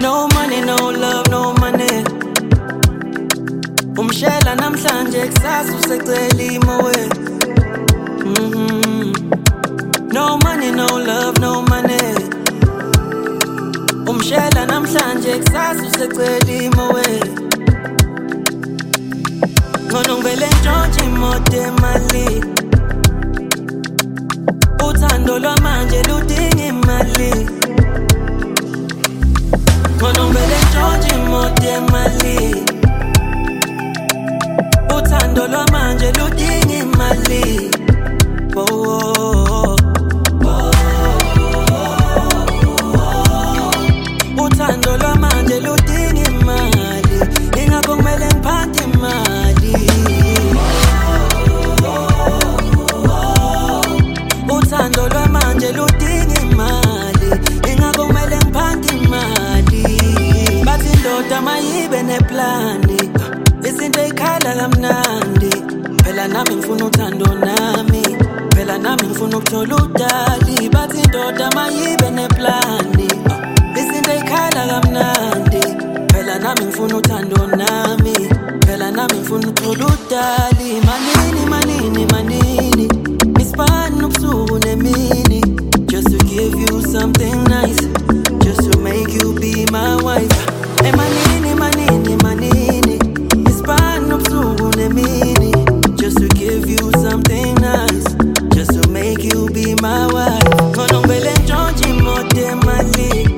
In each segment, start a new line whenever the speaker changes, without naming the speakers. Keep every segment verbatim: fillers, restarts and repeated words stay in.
No money, no love, no money. Umshela namhlanje kusasa usecela imowe. Mhm. No money, no love, no money. Umshela namhlanje kusasa usecela imowe. Ngono ngivele ntshontshe imoto emali. Uthando lwamanje ludinga imali. Ngono ngivele ntshontshe imoto emali. Uthando lwamanje ludinga imali. Oh, oh, oh. Uthando lwamanje ludinga imali. Ingakho kumele ngiphathe imali. Uthando lwamanje ludinga imali. Ingakho kumele ngiphathe imali. Bathi indoda mayibe neplani. Izinto eyikhala kamnandi. Phela nami ngifuna uthando nami. Phela nami ngifuna ukuthola udali. Bathi indoda mayibe neplani. Izinto eyikhala kamnandi. Phela nami ngifuna uthando nami. Phela nami ngifuna ukuthola udali. Manini manini manini. Mispan ubusuku nemini. Just to give you something nice. Just to make you be my wife. Hey manini manini manini. Just to give you something nice. Just to make you be my wife. Ngono ngivele ntshontshe imoto emali.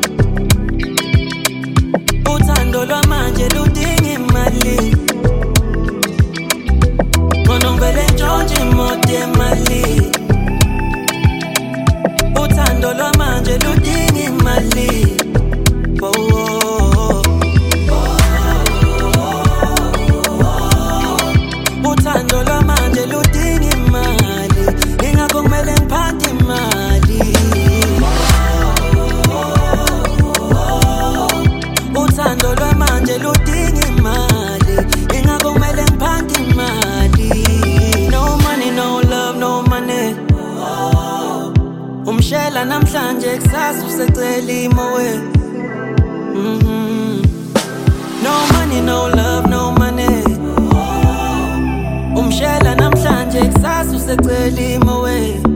Uthando lwamanje ludinga imali. Ngono ngivele ntshontshe imoto emali. Uthando lwamanje ludinga imali. Oh, oh, oh. Uthando lwamanje ludinga imali. Ingakho kumele ngiphathe imali. Uthando lwamanje ludinga imali. Ingakho kumele ngiphathe imali. No money, no love, no money. Umshela namhlanje kusasa usecela imowe. Mhm. No money, no love, no money. Umshela namhlanje kusasa usecela imowe.